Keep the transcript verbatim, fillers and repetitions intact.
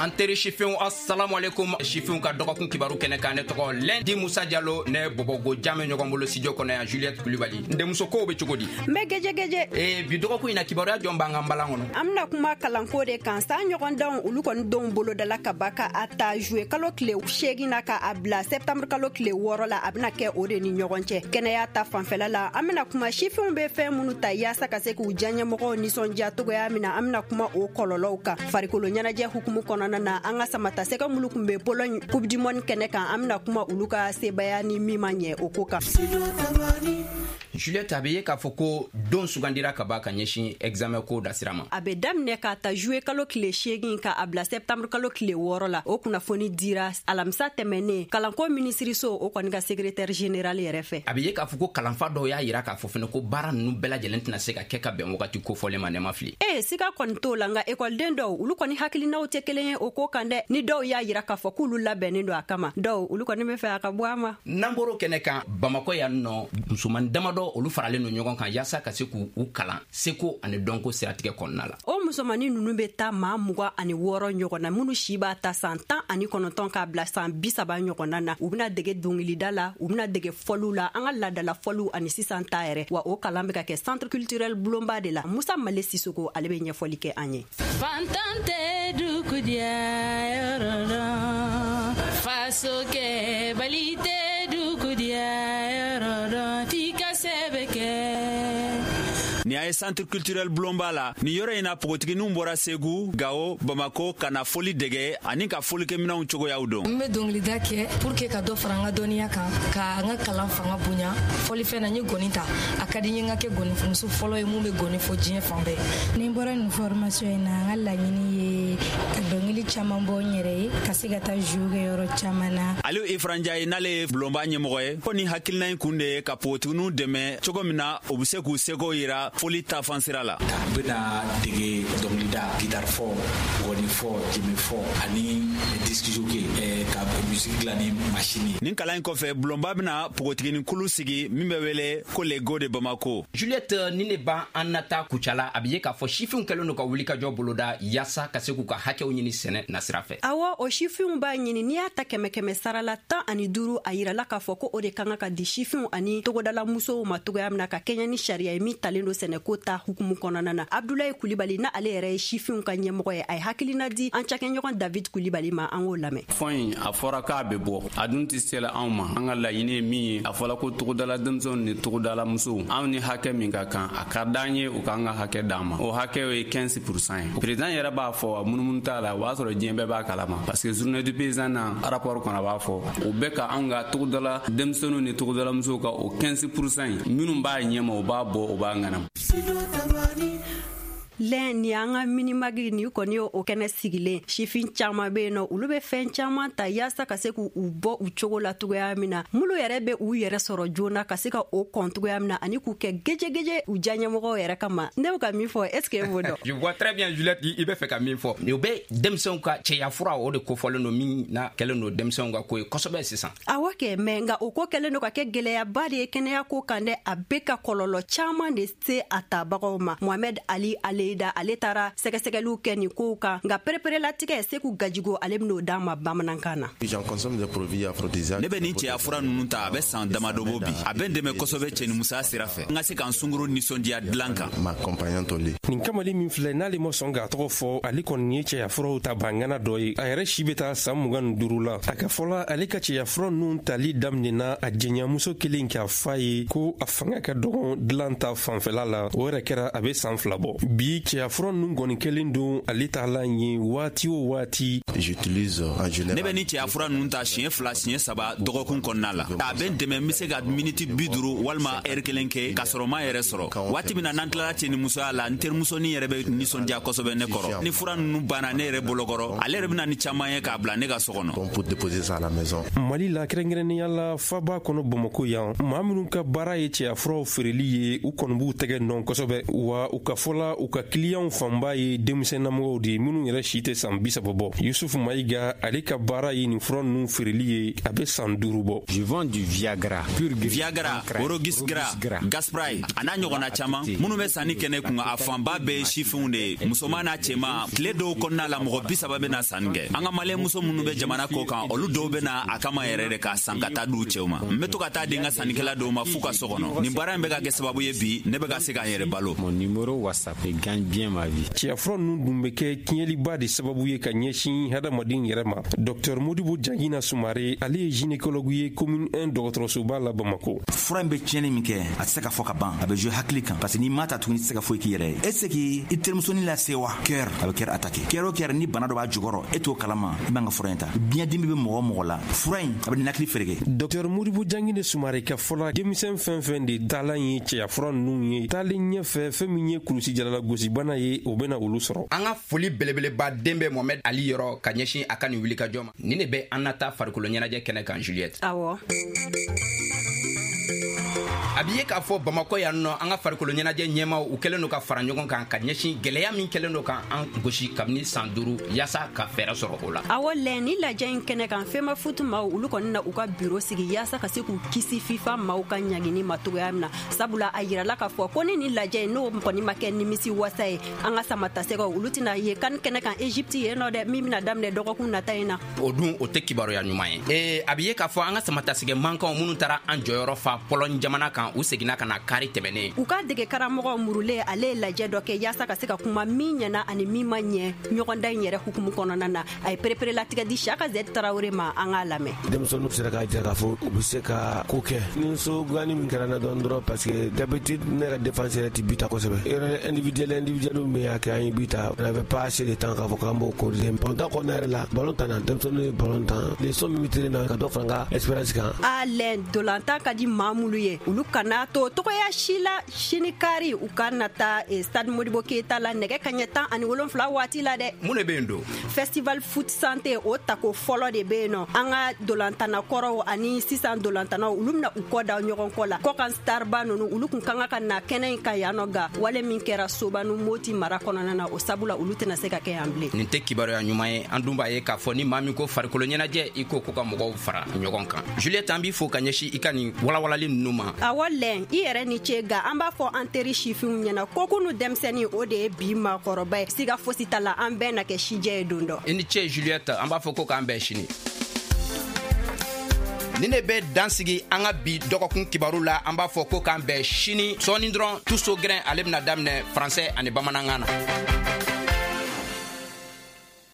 Anteri Chifin, assalamu alaikum. Chifin ka dɔgɔkun kibaru kɛnɛ kan ne tɔgɔ Lundi Musa Diallo ne bobogo jame ɲɔgɔn bolo studio kɔnɔ yan Juliette Kulibali. Ndemuso ko be cogo di? Mbe geje geje. Eh bi dɔgɔkun ina kibaruya jɔn b'an ka balan kɔnɔ. Amna kuma kalanko de kan sa ɲɔgɔn danw olu kɔni denw bolo dala ka ba ka a ta juillet kalo tile segin na ka a bila septembre kalo tile wɔɔrɔ la a bɛna kɛ o de ni ɲɔgɔn cɛ. Kɛnɛya ta fanfɛla la an bɛna kuma sifinw be fɛn minnu ta yaasa ka se k'u diyaɲɛmɔgɔw nisɔndiya togoya min na an bɛna kuma o kɔlɔlɔw kan. Farikolo ɲɛnajɛ hukumu kɔnɔna na an ka samata sɛgɛ mulu kun be Pologne Coupe du Monde kɛnɛ kan an bɛna kuma olu ka sebaya ni min ma ɲɛ o ko kan. Juliette, a bɛ ye k'a fɔ ko don sugandira ka ba ka ɲɛsin examen ko dasira ma. A bɛ daminɛ k'a ta juillet kalo tile segin ka a bila septembre kalo tile wɔɔrɔ la o kunnafoni dira alamisa tɛmɛnen kalanko minisiriso o kɔni ka secrétaire général yɛrɛ fɛ. A bɛ ye k'a fɔ ko kalanfa dɔw y'a yira k'a fɔ fɛnɛ ko baara ninnu bɛɛ lajɛlen tɛna se ka kɛ ka bɛn wagati kofɔlen ma ne ma fili. Ee siga kɔni t'o la nka ekɔliden dɔw olu kɔni hakilinaw tɛ kelen ye o ko kan dɛ ni dɔw y'a yira k'a fɔ k'olu labɛnnen don a kama dɔw olu kɔni bɛ fɛ a ka bɔ a ma. N'an bɔr'o kɛnɛ kan Bamakɔ yan nɔ musoman damadɔ olu faralen don ɲɔgɔn kan yaasa ka se k'u kalan seko ani dɔnko siratigɛ kɔnɔna la. O musomanni ninnu bɛ taa maa mugan ani wɔɔrɔ ɲɔgɔn na minnu si b'a ta san tan ani kɔnɔntɔn k'a bila san bi saba ɲɔgɔnna na u bɛna dege dɔnkilida la u bɛna dege fɔliw la an ka laadala fɔliw ani sisan ta yɛrɛ wa o kalan bɛ ka kɛ centre culturel Bulonba de la. Musa Male Sisoko ale bɛ ɲɛfɔli kɛ an ye. Fantante dukudia yɔrɔ faso kɛ balite dukudia yɔrɔ tika sɛbɛ kɛ. Ni a ye centre culturel Bulonba la ni yɔrɔ in na pogotigininw bɔra Segu, Gao, Bamako ka na foli dege ani ka folikɛminɛnw cogoyaw dɔn. N bɛ dɔnkilida kɛ pour que ka dɔ fara n ka dɔnniya kan ka n ka kalan fanga bonya fɔlifɛn na n ye gɔni ta a ka di n ye n ka kɛ gɔnimuso fɔlɔ ye mun bɛ gɔni fɔ diɲɛ fan bɛɛ. Ni n bɔra nin formation in na n ka laɲini ye ka dɔnkili caman bɔ n yɛrɛ ye ka se ka taa jouer kɛ yɔrɔ caman na. Aliou Ifran Ndiaye n'ale ye Bulonba ɲɛmɔgɔ ye ko ni hakilina in kun de ye ka pogotigininw dɛmɛ cogo min na u bɛ se k'u seko yira foli ta fansira la. Ka bena dege dɔnkilida guitare fɔ gɔni fɔ jimi fɔ ani disque jockey ka musique dilan ni machine. Nin kalan in kɔfɛ Bulonba bena pogotiginin kulu sigi min bɛ wele ko le go de Bamako. Juliette ni ne ban an nata kucala a bɛ ye k'a fɔ sifinw kɛlen don ka wuli ka jɔ boloda yaasa ka se k'u ka hakɛw ɲini sɛnɛ nasira fɛ. Awɔ o sifinw b'a ɲini n'i y'a ta kɛmɛ kɛmɛ sara la tan ani duuru a yirala k'a fɔ ko o de kan ka di sifinw ani togodala musow ma togoya min na ka kɛɲɛ ni sariya ye min talen don sɛnɛko ta hukumu kɔnɔna na. Abdoulaye Kulibali na ale yɛrɛ ye sifinw ka ɲɛmɔgɔ ye a ye hakilina di an cakɛɲɔgɔn David Kulibali ma an k'o lamɛn. Fɔn in a fɔra k'a bɛ bɔ a dun tɛ sela anw ma an ka laɲini ye min ye a fɔla ko togodala denmisɛnw ni togodala musow anw ni hakɛ min ka kan a ka d'an ye u k'an ka hakɛ d'an ma o hakɛ ye quinze pourcent ye. Président yɛrɛ b'a fɔ munumunu t'a la o b'a sɔrɔ diɲɛ bɛɛ b'a kalama parce que journée du paysan na rapport kɔnɔ a b'a fɔ o bɛ ka anw ka togodala denmisɛnw ni togodala musow ka o quinze pourcent ye minnu b'a ɲɛma o b'a bɔ o b'a ŋanama. Lɛn ni an ka minimagi ni kɔni o kɛnɛ sigilen sifin caman bɛ yen nɔ olu bɛ fɛn caman ta yaasa ka se k'u bɔ u cogo la cogoya min na mulu yɛrɛ bɛ u yɛrɛ sɔrɔ joona ka se ka o kɔn cogoya min na ani k'u kɛ gejegeje u diyaɲɛmɔgɔw yɛrɛ kama ne bɛ ka min fɔ est ce que e b'o dɔn. Je vois très bien Juliette i bɛ fɛ ka min fɔ o bɛ denmisɛnw ka cɛya fura o de kofɔlen don min na kɛlen don denmisɛnw ka ko ye kosɛbɛ sisan. Awɔ kɛ mɛ nka o ko kɛlen don ka kɛ gɛlɛyaba de ye kɛnɛya ko kan dɛ a bɛ ka kɔlɔlɔ caman de se a tabagaw ma. Mohamed Ali Ale da ale taara sɛgɛsɛgɛliw kɛ nin kow kan nka pereperelatigɛ Seku Gajigo ale bɛn'o d'an ma bamanankan na. Ne bɛ nin cɛya fura ninnu ta a bɛ san damadɔ bɔ bi a bɛ n dɛmɛ kosɛbɛ cɛnimusoya sira fɛ n ka se k'an sunkuru nisɔndiya dilan kan. Nin kamalen min filɛ n'ale ma sɔn k'a tɔgɔ fɔ ale kɔni ye cɛya furaw ta bangana dɔ ye a yɛrɛ si bɛ taa san mugan ni duuru la a ka fɔla ale ka cɛya fura ninnu tali daminɛna a jɛɲamuso kelen k'a f'a ye ko a fanga ka dɔgɔn dilan ta fanfɛla la o yɛrɛ kɛra a bɛ san fila bɔ bi cɛya fura ninnu kɔni kelen don ale taalan ye waati o waati. Ne bɛ ni cɛya fura ninnu ta siɲɛ fila siɲɛ saba dɔgɔkun kɔnɔna la a bɛ n dɛmɛ n bɛ se ka miniti bi duuru walima ɛri kelen kɛ k'a sɔrɔ ma yɛrɛ sɔrɔ waati min na n'an tilala cɛnimusoya la n terimusonin yɛrɛ bɛ nisɔndiya kosɛbɛ ne kɔrɔ ni fura ninnu banna ne yɛrɛ bolokɔrɔ ale yɛrɛ bɛna ni caman ye k'a bila ne ka so kɔnɔ. Mali la kɛrɛnkɛrɛnnenya la faba kɔnɔ Bamako yan maa minnu ka baara ye cɛya furaw feereli ye u kɔni b'u tɛgɛ nɔ kosɛbɛ wa u ka fɔla u ka ka kiliyanw fanba ye denmisɛnnamɔgɔw de minnu yɛrɛ si tɛ san bisaba bɔ. Yusufu Mayiga ale ka baara ye nin fura ninnu feereli ye a bɛ san duuru bɔ. Je vends du Viagra, Viagra, Orogisgra, Gaspray, ana ɲɔgɔnna caman minnu bɛ sanni kɛnɛ kun a fanba bɛɛ ye sifinw de ye. Musoman n'a cɛman tile dɔw kɔnɔna la mɔgɔ bi saba bɛna sanni kɛ. An ka maliyɛn muso minnu bɛ jamana kɔ kan olu dɔw bɛna a kama yɛrɛ de k'a san ka taa d'u cɛw ma. N bɛ to ka taa di n ka sannikɛla dɔw ma f'u ka so kɔnɔ. Nin baara in bɛ ka kɛ sababu ye bi ne bɛ ka se k'an yɛrɛ balo. Mon numéro WhatsApp gagne bien ma vie. Cɛyafura ninnu dun bɛ kɛ tiɲɛliba de sababu ye ka ɲɛsin hadamaden yɛrɛ ma. Docteur Modibo Jangina Sumare ale ye gynécologue ye commune un dɔgɔtɔrɔsoba la Bamako. Fura in bɛ tiɲɛni min kɛ a tɛ se ka fɔ ka ban a bɛ jouer hakili kan parce que n'i ma ta tuguni i tɛ se ka foyi k'i yɛrɛ ye. Est ce que i terimusonin lase wa cœur a bɛ cœur attaquer cœur o cœur ni bana dɔ b'a jukɔrɔ e t'o kalama i b'an ka fura in ta biɲɛ dimi bɛ mɔgɔ mɔgɔ la fura in a bɛ ninakili fereke. Docteur Modibo Jangina Sumare ka fɔla denmisɛn fɛn fɛn de talan ye cɛyafura ninnu ye taalen ɲɛfɛ fɛn min ye kulusi jalala gosibana ye o bɛna olu sɔrɔ. An ka foli belebeleba den bɛ Mohamed Ali yɔrɔ ka ɲɛsin a ka nin wuli ka jɔ ma. Nin de bɛ an nata farikolo ɲɛnajɛ kɛnɛ kan Juliette. Awɔ. A b'i ye k'a fɔ Bamako yan nɔ an ka farikolo ɲɛnajɛ ɲɛmaw u kɛlen don ka fara ɲɔgɔn kan ka ɲɛsin gɛlɛya min kɛlen don ka an gosi kabini san duuru yaasa ka fɛɛrɛ sɔrɔ o la. Awɔ lɛ ni lajɛ in kɛnɛ kan fɛnma futu maaw olu kɔni na u ka biro sigi yaasa ka se k'u kisi FIFA maaw ka ɲagini ma togoya min na sabula a yirala k'a fɔ ko ni ni lajɛ in n'o kɔni ma kɛ nimisi wasa ye an ka samatasɛgɛw olu tɛna ye kan kɛnɛ kan Egypte yen nɔ dɛ min bɛna daminɛ dɔgɔkun nata in na. O dun o tɛ kibaruya ɲuman ye. Ee a b'i ye k'a fɔ an ka samatasɛgɛ mankanw minnu taara an jɔyɔrɔ fa Pɔlɔn jamana kan u seginna ka na kari tɛmɛnen. U ka dege karamɔgɔ murulen ale ye lajɛ dɔ kɛ yaasa ka se ka kuma min ɲɛna ani min ma ɲɛ ɲɔgɔndan in yɛrɛ hukumu kɔnɔna na a ye perepere latigɛ di Saka Z Tarawele ma an k'a lamɛn. Denmisɛnninw sera k'a jira k'a fɔ u bɛ se ka ko kɛ ni so gani min kɛra na dɔn dɔrɔn parce que d'habitude ne yɛrɛ défense yɛrɛ tɛ bita kosɛbɛ yɛrɛ individuel individuel min y'a kɛ an ye bita on avait pas assez de temps k'a fɔ k'an b'o corriger ballon tan kɔnɔna yɛrɛ la ballon tan na denmisɛnninw ye ballon tan leçon min bɛ tiri na ka dɔ fara n ka expérience kan. a lɛn dolantan ka di maa minnu ye olu kana to tɔgɔya si la sini kari u ka nata stade Modibo Keita la nɛgɛ kaɲɛ tan ani wolonfila waati la dɛ. Mun de bɛ yen don? Festival foot santé o tako fɔlɔ de bɛ yen nɔ an ka dolantanna kɔrɔw ani sisan dolantannaw olu bɛna u kɔ da ɲɔgɔn kɔ la kɔ kan starba ninnu olu kun kan ka na kɛnɛ in ka yan nɔ ga wale min kɛra Sobanu Moti mara kɔnɔna na o sabula olu tɛna se ka kɛ yan bilen. Nin tɛ kibaruya ɲuman ye an dun b'a ye k'a fɔ ni maa min ko farikolo ɲɛnajɛ i ko ko ka mɔgɔw fara ɲɔgɔn kan. Juliette an b'i fo ka ɲɛsin i ka nin walawalali ninnu ma. Awɔ lɛn i yɛrɛ ni ce ga an b'a fɔ an teri sifinw ɲɛna ko kunu denmisɛnnin o de ye bi maakɔrɔba ye siga fosi t'a la an bɛɛ na kɛ sijɛ ye don dɔ. I ni ce Juliette an b'a fɔ ko k'an bɛɛ sini. Nin de bɛ dansigi an ka bi dɔgɔkun kibaru la an b'a fɔ ko k'an bɛɛ sini sɔɔni dɔrɔn tuso gɛrɛn ale bɛna daminɛ français ani bamanankan na.